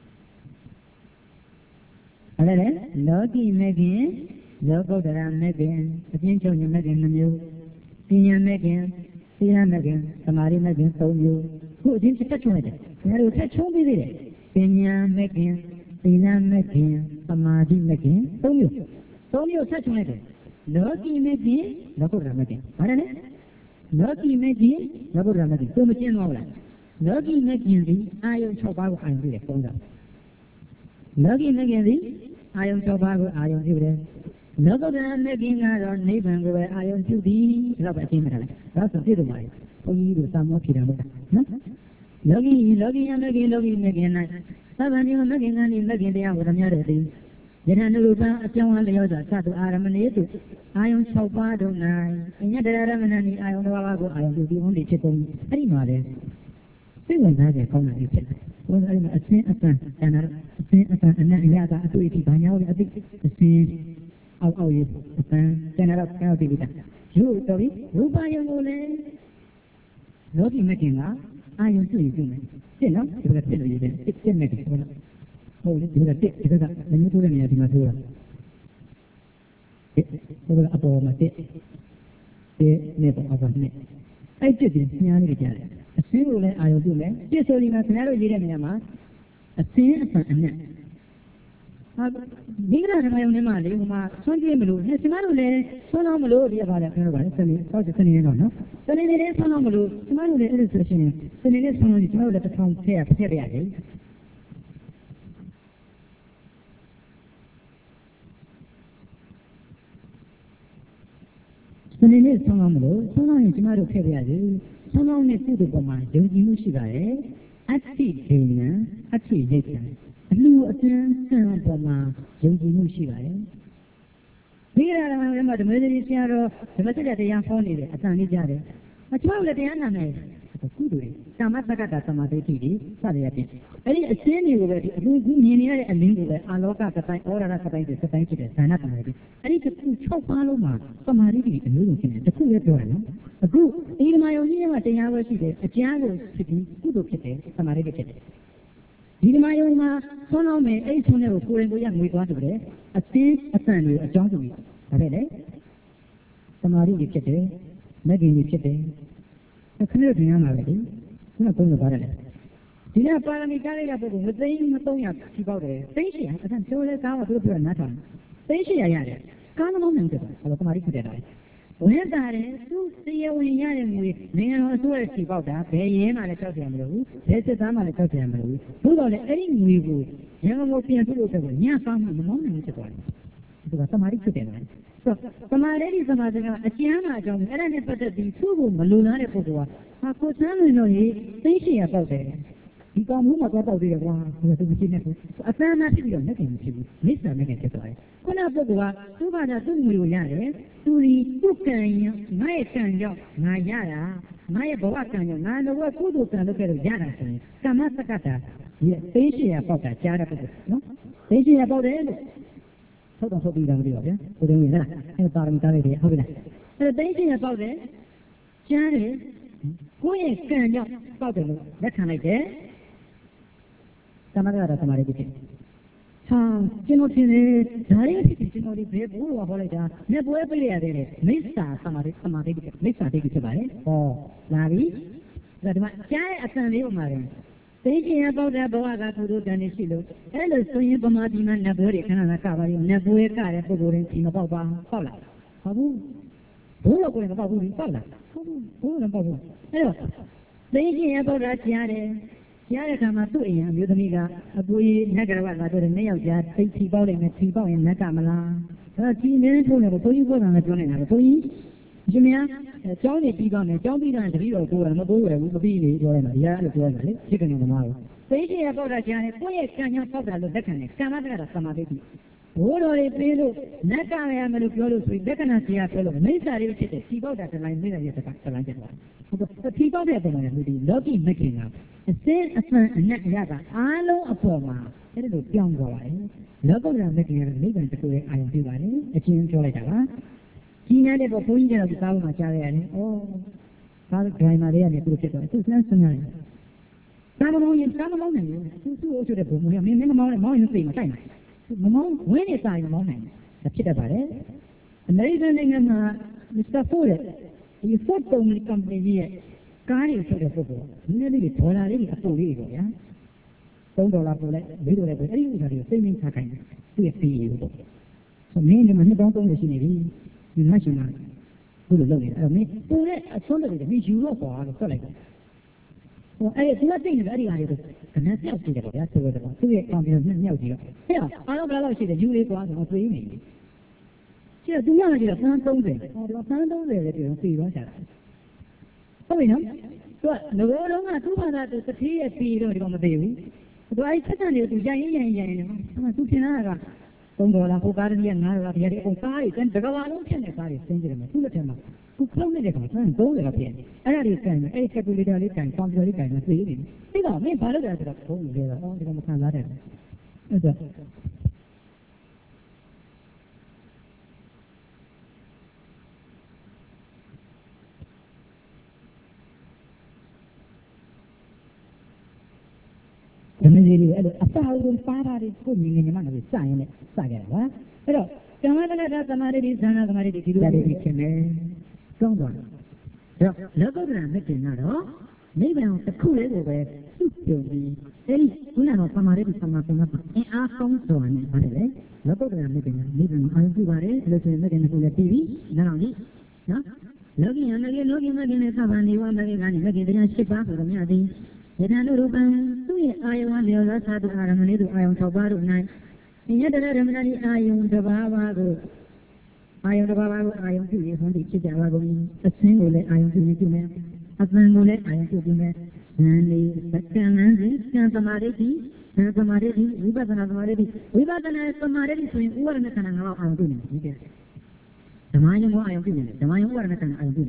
Logging again, logo that I'm making, again, show you making the new. Senior making, Senior making, somebody making, so you. Who didn't touch with it? You touch home with it. Senior making. Sina making, Samadi making, so you such making. Lucky making, Nakura making. Lucky making, Nakura making. So much in all that. Lucky making the iron chobago and really phone. Lucky making the iron chobago, iron dividend. Nakura making our neighbor where iron to be rubber team. That's a little way. For you to some more pyramid. Lucky, and making. Seven you making any making the hour of the Yenanuba, a young Leosa, Satu Aramanate, I am so bad on nine, and yet there are many I don't know I will be only chicken, any mother. We will not get common each other. Was I a saint of son, and a saint of son, and then the other to eat by now, I think the saint of all you, a son, general county with that. You, Toby, you buy your own Looking making up, I am doing human. You know, you will tell you then, it's 10 minutes. Oh, you will take it up, and you do the meeting at all. It will upon my day. The neighbor of a minute. I did it, nearly together. A single I will do that. Just only my narrow Yama, a sin and net. Bigger than my own money, Sunday Mulu, has another day, so long below the other everybody, so the funny, no. So then it is so long below, tomorrow the illustration, so it is from the town that the town fair, period. So it is so long below, so long tomorrow period, so long as you go my, don't you see that? At sea, at sea, later. Blue attend for my Joji Mushi. We are the military shadow, the method that the young phone is a tiny jadder. A child at the enemy. Kudu, Samataka Samadhi, Sadiati. Any a senior will be near a lingual, Aloka, or a Katai, the Katai, Sanatari. And it's a Chopaloma, Samari, and Lukin, the Kuya. A group, even my own year at the Yawasi, a Jago city, Kudu Kite, Samari Kite. Even my own son of me, 8 years old, young we got today, a state, a family, a jungle. Samari Kite, Maggie Kite. A clear Diana already, not going to Barrel. Dina Paramicari, the same Matonia, Chipotle, Stacia, and so let our group and Nathan. Stacia, Carnamon and Alomari today. When that is, to see you in Yan with Nina Suez Chipota, pay him at a Tottenham, there's a time at a Tottenham, who got any we would. Young European people, Yafam, the moment to one. It was somebody today. So, Samari is a Chiana, John, and I put the two Maluna Pudua. I could tell you, Stacia about it. He got more about the one who was in a fan of nothing to Mr. Negative. When I put what, so bad I don't know Yare, to the Bukan, my Kanyo, my Yara, my Boakan, and the work Kudu can look at Yara, Kamasakata. Yes, Stacia about that, Yara, no? Stacia about it. So don't be down there, so then we that, and parliamentary, how is that? The thinking about it, Janet, who is going up about that kind of day? Samara Samari. Timothy, Timothy, who are Holiday, never every day, Mr. Samari, Mr. Take it by, or Larry, that my child at San Leo Marin. Thinking about that Boaga to do than she looked, and the swing of Martin and Naburi can cover you, never a car for going about Paula. Who are going about Paula? Who about who? Thinking about that Yare Kamatui and Udamiga, a boy Nagara, the nail jar, 80 bowling and 3 bowling in Nakamala. 13 minutes on the Toy was on the Johnny and the Toy. Jimmy, Johnny Pigon, Johnny and the Rio to another way will be chicken in the mouth. Thinking about that, Janet, why can you talk about the mechanics? Kamada Samadi. What are they paying? Naka and Malucolo with Decanasia fellow, Mesa, she got that line million the people there will be lucky making up. A state a son and net yaga, I know a former. It is a young boy. Local making a living to it, I am doing a chin to it. He never put of the South Macharian, oh, Father Primaria, and put it on 2 cents tonight. Salomon, two to the boom, minimum more in the same. When is I moment? A chit about it. And there is a name, Mr. Ford. You thought only company here. Carry to the football. Nearly totally a full ego, yeah? $1 for that, video level, everybody, saving second, to a fee. So, many money don't own the scenery. National. Who is loving it? Who is somebody that means you look for the colleague. Well, I have nothing very high to connect up to that's the way to get confidence. Yeah, I don't know that you live on 3 minutes. Yeah, do not get a fan don't there. Or the fan don't there that you don't see one shot. Oh, you know? But the world on that 200 to see a feed on the baby. Do I tell you to Yan? I'm a 2 Chinaga. Don't go la Hogari and Nara, the Hogari, and the Gavano can carry Saint-Germain to the Tema. Who come in the country and go there again. And that is kind of a capability kind, contrary kind of feeling. They got me part of that home there, all the Kamaka. A 1,000 Parari putting in the man of his sign, Saga. Hello, Kamada Samari, Sana, Samari, don't go. Look over and make it not. Maybe I'm the coolest way. Very soon, I'm Samari, and ask from so on. Look over and make it, even on the listen to the TV, now. Looking at somebody, you want to make it ship out of the Yadi. Ruban, I want the other side of Aramani to Ion Tabaru night. And yet, I own the Bavago. I own the Bavago, I own to from the Chitavago, a single I own to make you man, a single I own to be man, and the second and Santa Mariti, Santa Mariti, we got another Mariti, we got another Mariti, so you weren't a canal I'm doing. The Mayan I am doing it, the Mayan I am doing it.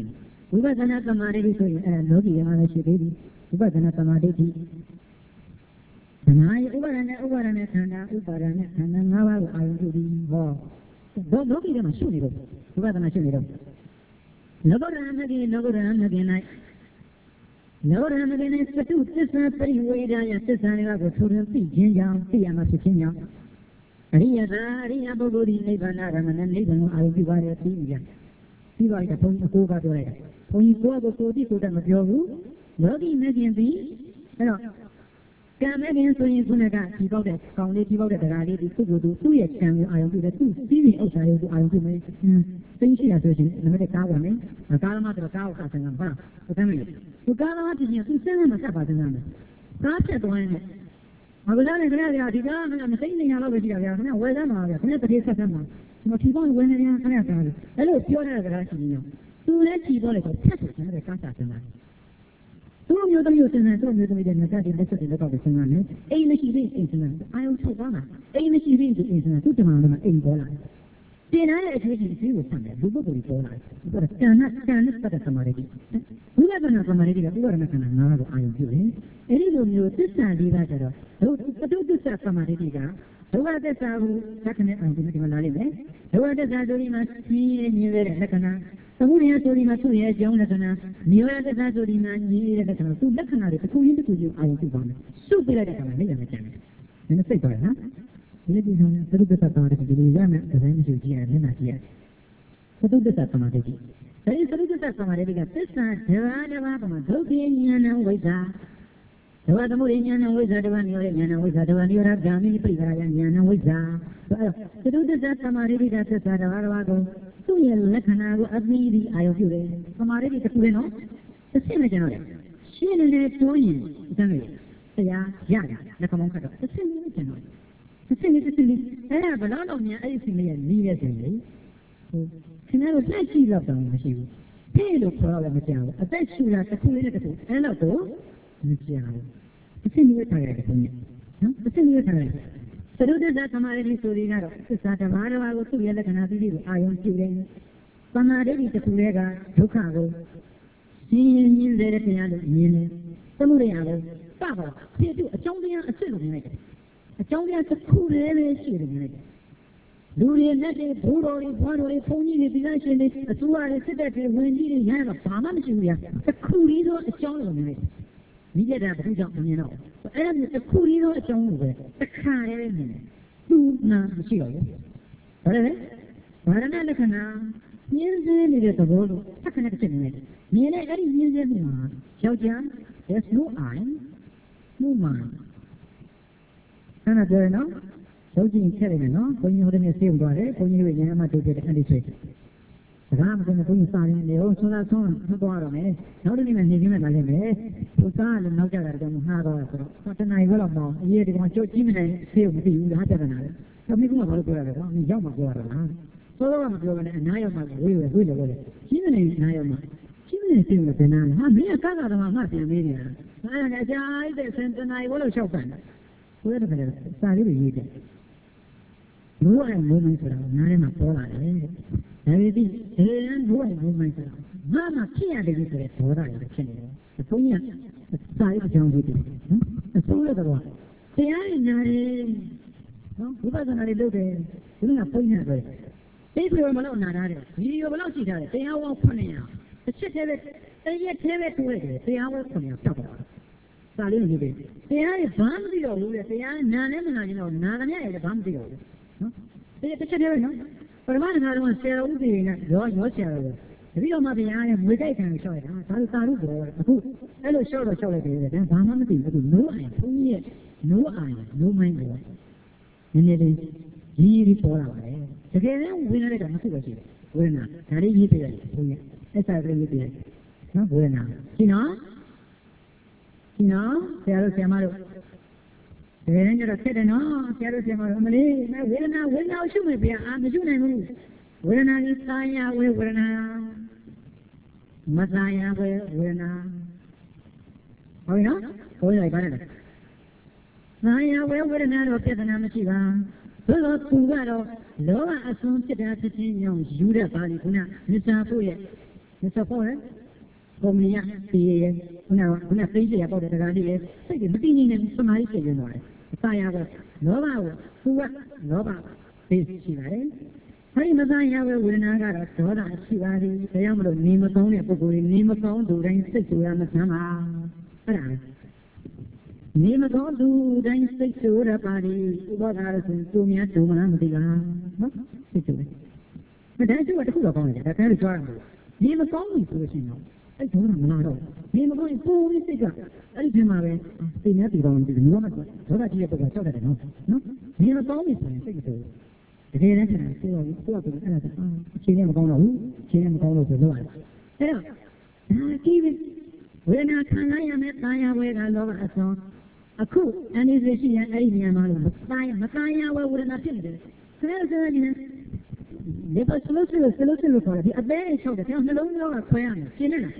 ဝိပဿနာသမာဓိဆိုရင်အဲ့ဒါလောကီရမှာလည်းရှိသေးပြီဝိပဿနာသမာဓိဓမာယဥပါဒနဲ့ခန္ဓာဥပါဒနဲ့ခန္ဓာ၅ပါးကိုအာရုံပြုပြီးဟောလောကီရမှာရှိနေတော့ဝိပဿနာရှိနေတော့လောကုတ္တရာမဂ္ဂင်၌သတုသစ္စာပရိဝေဒယသစ္စာတွေကကိုထိုးထွင်းသိခြင်းကြောင့်သိရမှာဖြစ်ခြင်းကြောင့်အရိယပုဂ္ဂိုလ်ဒီနိဗ္ဗာန်ရမဏနိဗ္ဗာန်ကိုအာရုံပြုပါရဲ့သိကြပြီးပါပြီဘုန်းကြီးအကိုကပြောလိုက်တာဘုန်းကြီးကိုယ်ကိုတိကိုယ်တမပြောဘူးလောကီမဂ္ဂင်ပြီးအဲ့တော့ကံမဂ္ဂင်ဆိုရင်ခုနကဒီပေါက်တဲ့ကောင်လေးဒီပေါက်တဲ့တရားလေးဒီသူ့ကိုယ်သူ့ရဲ့ကံကိုအာရုံပြုတယ်သူ့စီးပြီးဥစ္စာတွေကိုအာရုံပြုမယ်သိရှိရဆိုရင်နံပါတ်1ကားပါမယ်ကားသမားတော့ကားကိုစဆင်ကမှာဟုတ်တယ်မလားသူကားသမားဖြစ်ရင်သူစမ်းမှာဆက်ပါစမ်းမယ်ကားဖြတ်သွားရင်မကစားနဲ့ခင်ဗျာဒီကားမသိနေရတော့ပဲရှိတာဗျာခင်ဗျာဝယ်စမ်းပါဗျာခင်ဗျာတတိဆက်စမ်းပါဒီမှာထီပေါင်းဝယ်နေရခင်ဗျာကားအဲ့လိုပြောတဲ့ကြတာရှိနေရောသူလည်းထီပေါင်းလိုက်တော့ဖြတ်ဆိုတဲ့ကားစားစမ်းပါသူ့မျိုးသမီးကိုစဉ်းစားသူ့မျိုးသမီးတဲ့ငါတဲ့လက်ဆက်တွေလက်ကောက်တွေစဉ်းစားနေအိမ်မရှိသေးအိမ်စဉ်းစားအာယုံထုတ်သွားတာအိမ်မရှိသေးအိမ်စဉ်းစားသူ့တမန်တော်ကအိမ်ပေါ်လာတင်ထားတဲ့အချင်းချင်းစီးကိုဆံတယ်လူပုဂ္ဂိုလ်ကြီးပေါ်လာတယ်ဒါကကံနဲ့ပတ်သက်သမာဓိဝိပဿနာသမာဓိကဥပါဒနာခန္ဓာ၅ပါးကိုအာရုံပြုတယ်အဲ့ဒီလိုမျိုးသစ္စာလေးပါးကျတော့သတုသစ္စာသမာဓိကဒုက္ခသစ္စာကိုသက္ကနဲ့အောင်ဒီမှာလာလိမ့်မယ်ဒုက္ခသစ္စာဆိုဒီမှာရှင်းရမြင်ရတဲ့လက္ခဏာသမုဒယဆိုဒီမှာသူ့ရဲ့အကြောင်းလက္ခဏာနိရောဓသစ္စာဆိုဒီမှာညီရတဲ့လက္ခဏာသူ့လက္ခဏာတွေတစ်ခုချင်းတစ်ခုချင်းအာရုံပြုပါမယ်စုပ်ပြလိုက်တဲ့အခါမှာလည်းရမယ်ကျန်တယ်နည်းစိတ်ပါတယ်နော်ဒီလိုဆိုရင်သတုသစ္စာသမာဓိဒီလိုရမယ်အတိုင်းမရှိကြည့်ရတယ်မျက်နှာကြည့်ရတယ်သတုသစ္စာသမာဓိဒီသတုသစ္စာသမာဓိကသစ္စာဓဝါဓဝါကမှာဒုက္ခဉာဏ်ဝိဇ္ဇာဓဝါသမုဒိဉာဏ်ဝိဇ္ဇာဓဝါနိရောဓဉာဏ်ဝိဇ္ဇာဓဝါနိရောဓဂာမိပိဋကရာဉာဏ်ဝိဇ္ဇာသတုသစ္စာသမာဓိကသစ္စာဓဝါဓဝါကိုသူ့ရဲ့လက္ခဏာကိုအပြီးပြီးအာရုံပြုတယ်သမာဓိတစ်ခုလေးနော်တစ်ဆင့်နဲ့ကျွန်တော်ရှင်းနေတယ်တိုးရင်တမ်းလို့တရားရတာလက်ခမောင်းခတ်တော့တစ်ဆင့်လေးကျွန်တော်တစ်ဆင့်လေးအဲ့ဒါဘလောက်တော့များအဲ့ဒီဆင့်လေးရဲ့နီးရဲ့ဆင့်လေးခင်ဗျားတို့လက်ရှိတော့တောင်မရှိဘူးဖေးလို့ခေါ်တော့လည်းမကြောက်ဘူးအသက်ရှူတာတစ်ခုလေးနဲ့တစ်ခုအဲ့တော့တော့မကြောက်ဘူးတစ်ဆင့်လေးထားရတယ်ခင်ဗျာနော်တစ်ဆင့်လေးထားရတယ်သတုသစ္စာသမာဓိဆိုရင်ကတော့သစ္စာဓမ္မကိုသူ့ရဲ့လက္ခဏာပြီးပြီးကိုအာရုံပြုတယ်သမာဓိတစ်ခုလေးကဒုက္ခကိုရှင်းရင်းမြင်တဲ့တရားလို့မြင်တယ်သမုဒယကိုပပါဖြစ်သူအကြောင်းတရားအစစ်လို့မြင်လိုက်တယ်အကြောင်းတရားတစ်ခုလေးပဲရှိတယ်မြင်လိုက်တယ်လူတွေလက်တွေဘိုးတော်တွေဘွားတော်တွေဘုန်းကြီးတွေဒီလားရှင်တွေအစိုးရတွေစစ်တပ်တွေဝင်ကြီးတွေရမ်းတော့ဘာမှမရှိဘူးဗျာတစ်ခုလေးတော့အကြောင်းလို့မြင်လိုက်တယ်မိကြတာဘယ်သူကြောင့်မမြင်တော့အဲ့ဒါမျိုးတစ်ခုလေးတော့အကြောင်းလို့ပဲတစ်ခါတည်းပဲမြင်တယ်သူနာမရှိတော့ဘူးဟုတ်တယ်ဗာရဏလက္ခဏာမြင်စေနေတဲ့သဘောလို့တစ်ခါနဲ့တစ်ချက်နေတယ်မြင်တဲ့အဲ့ဒီမြင်စေမှုမှာယောက်ျား there's no eye no mind အဲ့ဒါပြောရနော်ရုပ်ကြည့်ချက်နေနော်ဘုန်းကြီးဟိုတည်းဆေးဝင်သွားတယ်ဘုန်းကြီးတို့ဉာဏ်အမှတို့တဲ့အဲ့ဒီဆွေးဒါမှမဟုတ်ဘုန်းကြီးစာရင်းနေဟုတ်ဆွမ်းလာဆုံးမသွားတော့မယ်နောက်တစ်နေ့မှနေပြီးမှလာလိမ့်မယ်သူစားလည်းနောက်ကြတာတော့မှားတော့ဆိုတော့တနိုင်ဘက်တော့မောင်းအရေးဒီကောင်ကြိုးကြည့်မနိုင်ဆေးကိုမသိဘူးလားပြဿနာလေတော့မိကဘာလို့ပြောရလဲတော့ရောက်မှပြောရတာလားစောစောကမပြောဘဲနဲ့အနားရောက်မှဝေးလို့ကြီးမနေအနားရောက်မှကြီးမနေသိလို့ဘယ်နာလဲဟာမင်းကကားကတော့မှပြန်မေးနေတာအဲ့ဒါအကြာကြီးတဲ့စင်တနိုင်ဘလို့လျှောက်ကန်တယ်ဘယ်လိုလဲစာလေးတွေရေးတယ်လူရယ်မိုးမင်းဆိုတာနားထဲမှာပေါ်လာတယ်ဒါပေမဲ့ဒီလူရယ်မိုးမင်းဆိုတာငါမှဖြစ်ရတယ်ဆိုတဲ့ဒေါသတွေဖြစ်နေတယ်အဆုံးရစာရေးအကြောင်းတွေနော်အဆုံးရတော့တရားရည်နာရီနော်ဘုရားသနာလေးလုပ်တယ်ဒီကပုံညာပဲတိတ်ပြောမလို့နာထားတယ်ဗီဒီယိုဘလောက်ရှိထားတယ်တရားဝေါ900တစ်ချက်တည်းပဲတရက်တည်းပဲတိုးရတယ်တရားဝေါ900ဖြောက်တာစာလေးရေးတယ်တရားရည်ဘာမှမသိတော့ဘူးလေတရားနာလည်းမနာကျင်တော့နာသမျှရည်လည်းဘာမှမသိတော့ဘူးနော်ဒီတစ်ချက်တည်းပဲနော်ပရမတ်ငါတော့ဆရာဦးစီနဲ့ရောဆရာတော်တပည့်တော်မဘုရားရဲ့ငွေကြိုက်ခံကိုရှောက်ရတာဒါသာလို့ပြောတယ်အခုအဲ့လိုရှောက်တော့ရှောက်လိုက်တယ်ဒါဘာမှမသိဘူးအခု no eye ဘုန်းကြီးရဲ့ no eye no mind ကိုနည်းနည်းလေးကြီးပေါ်လာပါတယ်တကယ်လည်းဝင်လာတဲ့ကမသိတော့ရှိတယ်ဝေဒနာဒါလေးရေးပြရတယ်ဘုန်းကြီးအဲ့စာလေးရေးပြရတယ်နော်ဝေဒနာရှင်းနော်ဆရာတို့ဆရာမတို့ဒီနေ့ကျတော့ဆက်တယ်နော်ဆရာတို့ဆရာမတို့အမလေးဝေဒနာကိုရှုမယ်ဗျာမရှုနိုင်ဘူးဝေဒနာကြီးသာယာဝေဒနာမသာယာဝေဒနာဟုတ်နော်ဘုန်းကြီးလိုက်ပါနဲ့သာယာဝေဒနာတော့ပြဿနာမရှိပါဘယ်လိုသူကတော့လောဘအစွန်းဖြစ်တာဖြစ်ချင်းကြောင့်ယူတဲ့ပါဠိကုဏမစ္စဖို့ရဲ့မစ္စဖို့ရဲ့ Komia, una figlia poi da grandi, sai che tutti ne sono mai che non è. Sai a Nova, Nova, Pescivare. Sai ma sai a Winnaga, Tora, Sivari, Sayamro, Nemo Tone, Pocuri, Nemo Tone, Duran, Sexura, Masama. Nemo Tone, Duran, Sexura, Pari, Ubaga, Sumia, Tumamadiga. Ma that's what the phone is. I can't try. Nemo Tone, Pusino. I told him not all. Name of going full is the I do my way. They never don't do no, so that you have to go to no. Name of all is the the day that I still she never gone who, she never gone over the Lord. Hello. Keep it. When I can I am at my way, I love a song. A cool, and is she an alien man? Messiah, where would not finish it? Never solution for the advantage of the town alone or Koyana, China,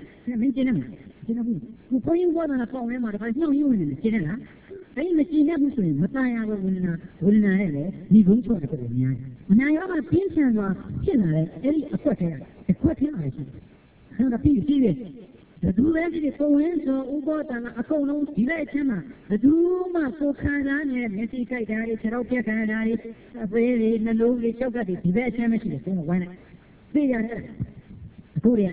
who put water on a phone, but I know you in China. I am a China Muslim, Messiah will not have it, you go to the when I have a pension or China, a quarter, not a piece serious. The two actually go in, so Ugot and a cono, Chima, the two must go Canada, Mexico, Cherokee, Canada, really, the lowly chocolate, Tibet, Chemistry, when they are Korea,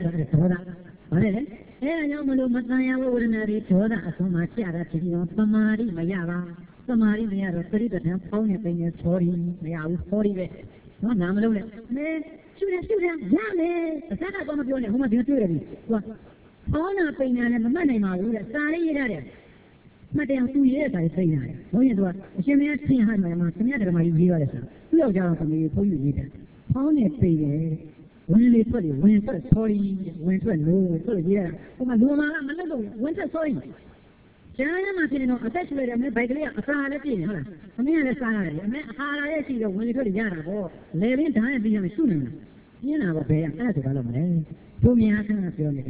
and Yamalu Mataya ordinary Toda, so much Samari, Mayava, Samari, Mayava, 30%, only thing is 40, Mayava, 40. No, Namalu, shoot him, Yame, the Santa Bombione, whom I do to Ona pena and the money, my lord, sorry, Madame 2 years I say that. When it was, she may have seen her, my years. We are down from you for you either. Only pay when they put it, when first 40, when to a new, for a year. Oh, my Luma, winter sorry. China, Martino, especially a bakery, a salad, a mere salad, a hard when you go to Yara, or living time being a student. You know, pay a development. 2 years and a few.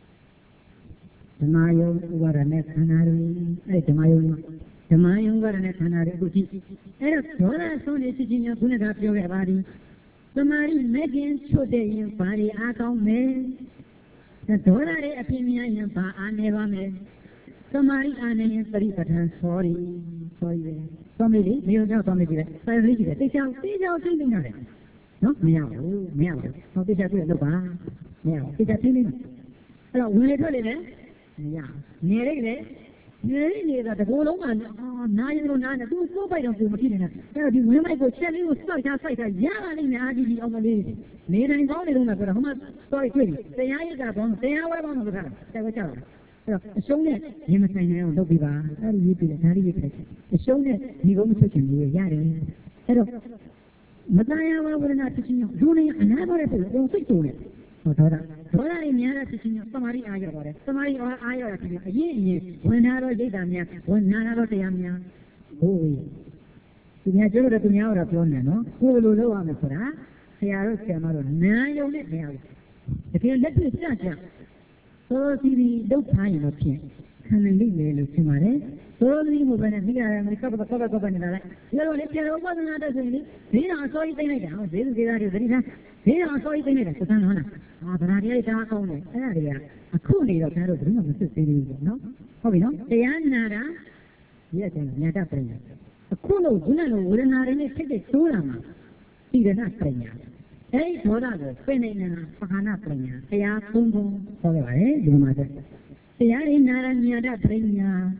Mayo, what a net canary, the Mayo, what a net canary, which is a so teaching you to have your body. The Marine Megan should in body, I don't make the Dora opinion in Pa, I never made. The Marine and 30% sorry. Somebody, you know somebody, I read it. They shall thinking of it. No, meow, no, they shall do the bar. Meow, they shall thinking. Hello, will you tell it? Yeah, nearly the whole one. Oh, 909, 2 by the Pumatina. When I go tell you, start outside, yeah, in the RGB on the lady. Later in all the room, but how much story quickly. Say, I got one, say, I want on the car. Say, what's out. So that you must say, no, don't be bad. How do you take it? So that you go to you, yeah. Hello. Mataya, what would not teaching you? Doing another, don't think to it. Toda in Yara teaching somebody Ayora, somebody or Ayora, when I was Yamia, when none of the Yamia. Oh, you had to be out of your no? Who will know on the Pura? They are Camaro, now you let me out. If you let me start, so see, don't time of here. Can you leave me, Lucimare? So we move in here and we cover the cover of another. You know, if you don't want another thing, they are so easy now. They will get out of it. They are so easy to Sanana. But I really don't own it. Area. A coolie of Naro, no? Oh, we know. They are Nara. Yes, and Nata Prenya. A cool Gunano wouldn't have any ticket to Rama. See the Nat Prenya. Hey, Torado, Penina, Pahana Prenya. They are Pumbo, however, eh, you mother. They are in Nara Nyada Prenya.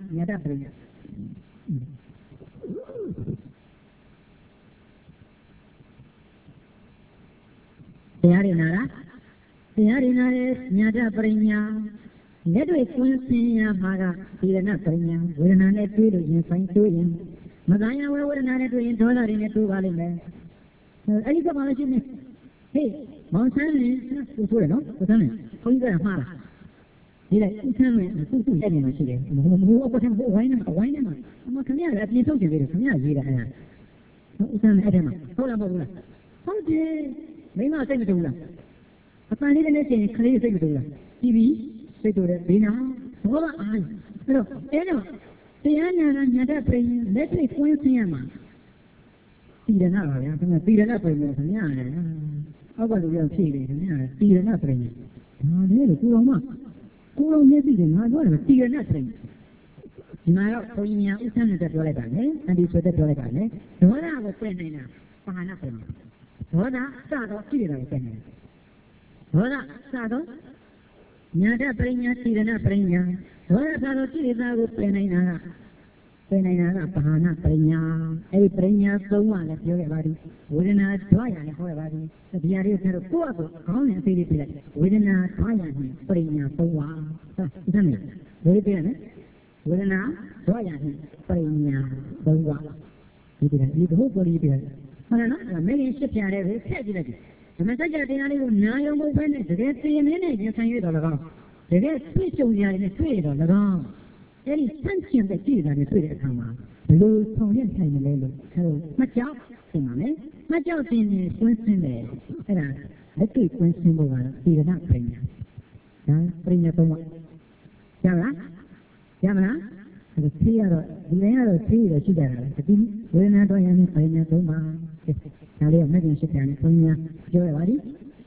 Nara. Nyada Prenya. Let me see Maga, see the Naprenya, we're not let you in fine to him. Madaya, we're not doing dollar in a 2 volume. I think about it. Hey, Mount San is no? Who's there? Mara. He like, tell me, who's heading my city? Who opened him? Why not? I'm not coming out. Let me talk to you. Come here, Who's on Edema? Hold on, okay. May not take it to them. I find it in a thing, clear thing to them. TV. Say to the Bina, what I know. The Anna Yada praying, let me point him. See the number, I'm going to feed it up with me. How about the real TV? Feed it up with me. Oh, there is 2 months. ကိုယ်တော်မျက်စိတွေငါတို့ကတီရနဲ့ပြင်ဒီမှာတော့ဘုန်းကြီးများဥစ္စာနဲ့ပြောလိုက်ပါနဲ့အန်ဒီဆိုတဲ့ပြောလိုက်ပါနဲ့ဒေါသကိုပြင်နေတာပါဏပြင်ဒေါသစတော့ကြည့်ရတယ်ပြင်နေဒေါသစတော့ညာတဲ့ပရိညာတီရနဲ့ပရိညာဒေါသစတော့ကြည့်ရတာကိုပြင်နေတာကပါဏပရိညာအဲ့ဒီပရိညာသုံးပါလဲပြောခဲ့ပါသည်ဝေဒနာဓာတ်ရလည်းဟောခဲ့ပါသည်ဒီဟာလေးကိုကိုယ့်အကူခေါင်းနဲ့အသေးလေးပြလိုက်ဝေဒနာဓာတ်ရနဲ့ပရိညာသုံးပါဟုတ်တယ်ဘယ်လိုပြရလဲဝေဒနာဓာတ်ရနဲ့ပရိညာသုံးပါဒီဘုရားပေါ်လေးပြတယ်ဟုတ်လားနော်မင်းကြီးရှစ်ပြတယ်ပဲဖက်ကြည့်လိုက်ဒီမှာစัจ java တရားလေးကိုနာယုံမဟုတ်ဘဲနဲ့တကယ်သိရင်နဲ့ရင်ဆိုင်ရတော့၎င်းတကယ်သိကြုံရတယ်နဲ့တွေ့ရတော့၎င်းအဲ့ဒီဆန့်ကျင်တဲ့ကြည့်တာနဲ့တွေ့တဲ့အခါမှာဘယ်လိုဆောင်ရွက်နိုင်မလဲလို့အဲလိုမှတ်ကြောက်သင်ပါမယ်မှတ်ကြောက်သင်ရင်တွင်းဆင်းတယ်အဲ့ဒါလက်တွေ့တွင်းဆင်းဖို့ကတော့ဒီကနေ့ပညာဒါပညာသုံးပါရမလားအဲ့ဒီသိရတော့ဒီတိုင်းကတော့သိရရှိကြတာလေဒီဝေဒနာတော့ရရင်ပညာသုံးပါဒါလေးကမဂ္ဂင်ရှိတယ်ဘုန်းကြီးပြောရပါလိ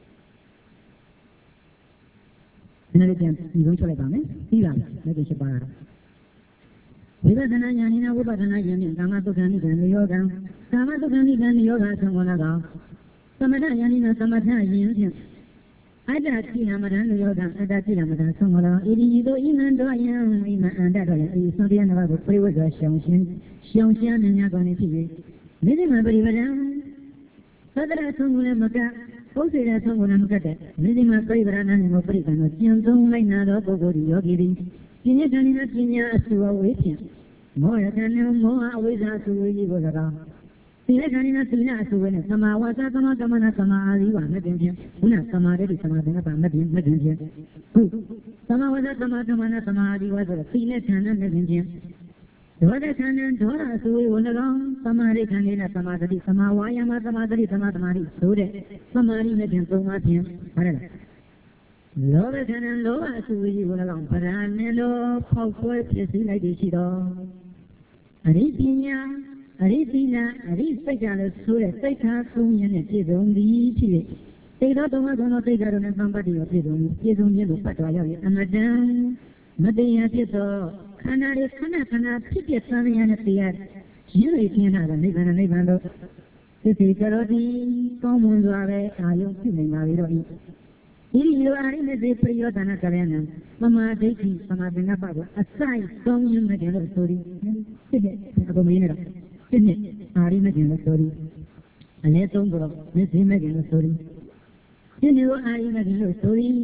မ့်ဒီနေ့ပြန်ဒီလိုချုပ်လိုက်ပါမယ်ပြီးပါမယ်မဂ္ဂင်ရှိပါတော့ဝိပဿနာဉာဏ်နဲ့ဝိပဿနာဉာဏ်နဲ့ကာမတုခံနိဗ္ဗာန်ယောဂံကာမတုခံနိဗ္ဗာန်ယောဂဆုံးခေါ်လာတော့သမထဉာဏ်နဲ့သမထဉာဏ်ဖြင့်အတ္တတိနာမတံယောဂံအတ္တတိနာမတံဆုံးခေါ်လာဣတိယိသောဣမံတော်ယံဣမံအန္တတော်ယံဤသုတယနာကိုပြိဝတ်စွာရှောင်ရှင်းမြညာကောင်းနေဖြစ်၍နိဗ္ဗာန်ပရိပဒံသတ္တရဆုံးကိုလည်းမကပုစ္စေရဆုံးကိုလည်းမကတဲ့နိဗ္ဗာန်ပရိပဒနာနဲ့ပရိကံတို့ကျင့်သုံးလိုက်နာသောပုဂ္ဂိုလ်ဒီယောဂီသည်ပညာတဏ္ဍာပညာအစုအဝေးဖြင့်မောဟတဏ္ဍမောဟအဝိဇ္ဇာအစုဝေးကြီးကို၎င်းသီလတဏ္ဍသီလအစုဝေးနဲ့သမာဝါစာသမာကမ္မနာသမာအာဇီဝမဂ္ဂင်ဖြင့်ခုနသမာဓိသမာသင်္ကပ္ပမဂ္ဂင်ဖြင့်ခုသမာဝါစာသမာကမ္မနာသမာအာဇီဝဆိုတဲ့သီလတဏ္ဍမဂ္ဂင်ဖြင့်ဒေါသခန္ဓာဒေါသအစုဝေးကို၎င်းသမာဓိခန္ဓာနဲ့သမာဓိသမာဝါယာမသမာဓိသမာသမာဓိဆိုတဲ့သမာဓိနဲ့ဖြင့်သုံးပါးဖြင့်ဟုတ်တယ်လောဘခန္ဓာလောဘအစုဝေးကြီးကို၎င်းပဓာနဲ့လောဖောက်ဆွဲဖြစ်စေလိုက်သည်ရှိတော်အရိပညာအရိသီလအရိစိတ်ဓာတ်လို့ဆိုတဲ့စိတ်ဓာတ်သုံးရင်းနဲ့ပြည့်စုံသည်ဖြစ်၍စိတ်ဓာတ်သုံးပါးသောစိတ်ဓာတ်တို့နဲ့သံပတ်ပြီးပြည့်စုံခြင်းလို့ပတ်တော်ရောက်၍အမတန်မတရားဖြစ်သောခန္ဓာတွေခဏဖြစ်ပြသံရနဲ့တရားရင်းရင်းထားတဲ့နိဗ္ဗာန်တို့သစ္စေကရောတိကောင်းမွန်စွာပဲအာယုပြုနိုင်ပါပြီတော့ဤဒီလိုအာရိမစေပရိယောဒနာကရဏံသမာဓိဋ္ဌိသမာသင်္ကပ္ပကိုအစိုက်ကောင်းရင်းနဲ့လို့ဆိုပြီးဖြစ်တဲ့အကုန်မင်းနဲ့တော့ဖြစ်နေအာရိမကျင်လို့ဆိုပြီးအနည်းဆုံးတော့မစ္စည်းမကျင်လို့ဆိုပြီးဖြစ်နေအာရိမကျင်လို့ဆိုပြီး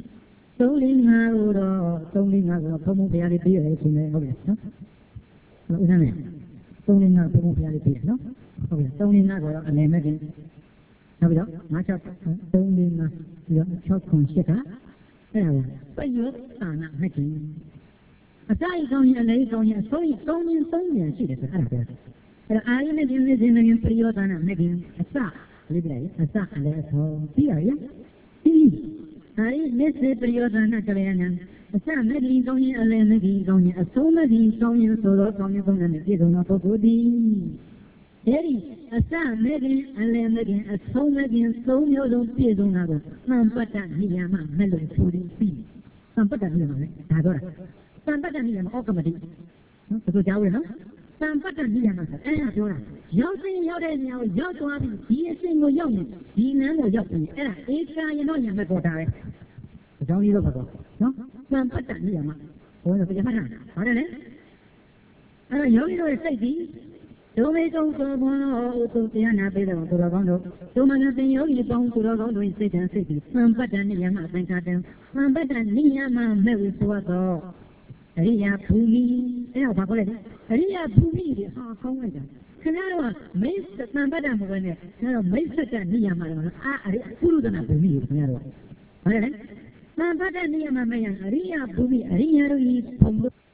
3-5ကိုတော့ဘုံဘုရားလေးပြည့်ရတယ်ဆိုနေဟုတ်ပြီနော်ဦးဇမ်းလေး3-5ဘုံဘုရားလေးပြည့်နော်ဟုတ်ပြီ3-5ကိုတော့အနည်းမကျင်နောက်ပြီးတော့5-6 3-5ပြီးတော့6-8ကအဲ့ဒါပယောသာနာမကျင်အစာအိကောင်းရင်အလေးကောင်းရင်အစိုးရကောင်းရင်3ပြန်ရှိတယ်ဆိုအဲ့ဒါပဲအဲ့အာရိမကျင်နေစဉ်နဲ့ပယောသာနာမကျင်အစလေးပြလိုက်အစအလေးအဆုံးပြီးရရပြီးအာရိမစေပယောသာနာကလျာဏံအစမဂ္ဂင်ကောင်းရင်အလယ်မဂ္ဂင်ကောင်းရင်အဆုံးမဂ္ဂင်ကောင်းရင်ဆိုတော့ကောင်းရင်သုံးတယ်ပြည့်စုံသောပုဂ္ဂိုလ်သည်အဲဒီအစမဂ္ဂင်အလယ်မဂ္ဂင်အဆုံးမဂ္ဂင်သုံးမျိုးလုံးပြည့်စုံတာကိုသံပတ္တနိယမမလို့ဆိုပြီးသံပတ္တနိယမလေဒါတော့သံပတ္တနိယမဩကမတိနော်ဘယ်လိုကြားဝင်နော်သံပတ္တနိယမဆိုအဲ့ဒါပြောတာရောက်တဲ့နေရာကိုရောက်သွားပြီးဒီအစဉ်ကိုရောက်ရင်ဒီနန်းကိုရောက်ပြီးအဲ့ဒါဧကာယနောယမတော်တာပဲအကြောင်းကြီးတော့ပေါ့နော်သံပတ္တနိယမဘုန်းကြီးပြန်မှတ်တာဟုတ်တယ်လေအဲ့တော့ယောဂီတို့ရဲ့စိတ်ကြီးဒုမေကုံသောဘုန်းတော်ဥတရားနာပေးတဲ့သူတော်ကောင်းတို့ဒုမနသင်ယောဂီပေါင်းသူတော်ကောင်းတို့စိတ်တန်စိတ်ကြီးသံပတ္တနိယမသင်္ခါတံသံပတ္တနိယမမဲ့ဝိသောသောအရိယာဘူမိအဲ့တော့ဘာပြောလဲအရိယာဘူမိတွေဟာကောင်းလိုက်တာခင်ဗျားတို့ကမိတ်သံပတ္တမဟုတ်နဲ့ခင်ဗျားတို့မိတ်ဆက်တဲ့နိယမတွေအာပုရုဒနာဘူမိတွေခင်ဗျားတို့ဟုတ်တယ်လေသံပတ္တနိယမမယံအရိယာဘူမိအရိယာတို့ဤဘုံ